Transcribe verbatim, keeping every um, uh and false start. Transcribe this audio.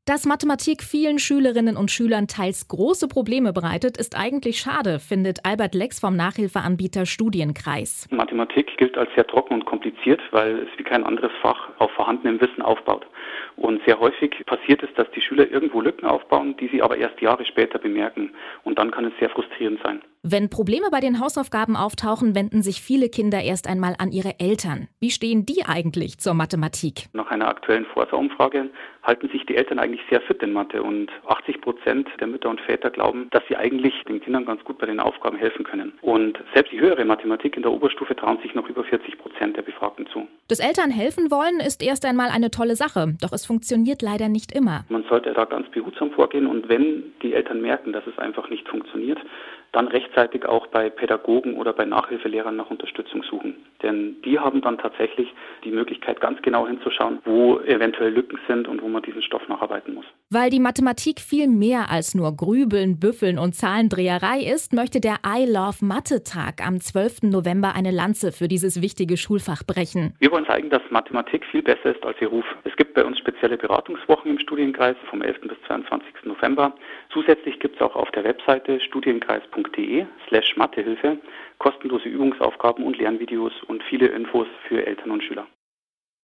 Dass Mathematik vielen Schülerinnen und Schülern teils große Probleme bereitet, ist eigentlich schade, findet Albert Lex vom Nachhilfeanbieter Studienkreis. Mathematik gilt als sehr trocken und kompliziert, weil es wie kein anderes Fach auf vorhandenem Wissen aufbaut. Und sehr häufig passiert es, dass die Schüler irgendwo Lücken aufbauen, die sie aber erst Jahre später bemerken. Und dann kann es sehr frustrierend sein. Wenn Probleme bei den Hausaufgaben auftauchen, wenden sich viele Kinder erst einmal an ihre Eltern. Wie stehen die eigentlich zur Mathematik? Nach einer aktuellen Forsa-Umfrage halten sich die Eltern eigentlich sehr fit in Mathe und achtzig Prozent der Mütter und Väter glauben, dass sie eigentlich den Kindern ganz gut bei den Aufgaben helfen können. Und selbst die höhere Mathematik in der Oberstufe trauen sich noch über vierzig Prozent der Befragten zu. Dass Eltern helfen wollen, ist erst einmal eine tolle Sache, doch es funktioniert leider nicht immer. Man sollte da ganz behutsam vorgehen und wenn die Eltern merken, dass es einfach nicht funktioniert, dann rechtzeitig auch bei Pädagogen oder bei Nachhilfelehrern nach Unterstützung suchen. Denn die haben dann tatsächlich die Möglichkeit, ganz genau hinzuschauen, wo eventuell Lücken sind und wo man diesen Stoff nacharbeiten muss. Weil die Mathematik viel mehr als nur Grübeln, Büffeln und Zahlendreherei ist, möchte der I Love Mathe-Tag am zwölften November eine Lanze für dieses wichtige Schulfach brechen. Wir wollen zeigen, dass Mathematik viel besser ist als ihr Ruf. Es gibt bei uns spezielle Beratungswochen im Studienkreis vom elften bis zweiundzwanzigsten November. Zusätzlich gibt es auch auf der Webseite studienkreis.de slash Mathehilfe kostenlose Übungsaufgaben und Lernvideos und viele Infos für Eltern und Schüler.